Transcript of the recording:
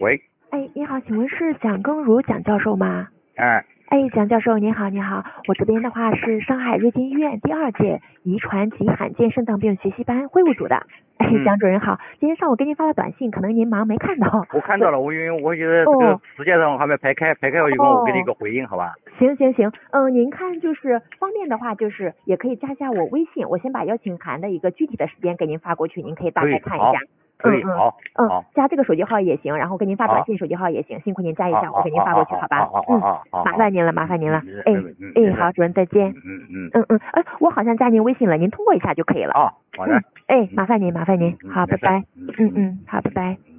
喂， 哎，你好，请问是蒋庚如蒋教授吗？ 哎， 哎，蒋教授你好，你好，我这边的话是上海瑞金医院第2届遗传及罕见肾脏病学习班会务组的。哎，蒋主任好，今天上午给您发了短信，可能您忙没看到。 我看到了，因为我觉得这个时间上还没排开，排开我就跟我给你一个回应，好吧？ 行，您看就是方便的话，就是也可以加下我微信，我先把邀请函的一个具体的时间给您发过去，您可以大概看一下。 可以，好， 加这个手机号也行，然后给您发短信手机号也行，辛苦您加一下，我给您发过去，好吧？麻烦您了。哎，好，主任再见。我好像加您微信了，您通过一下就可以了。 好的。 哎，麻烦您，好，拜拜。好，拜拜。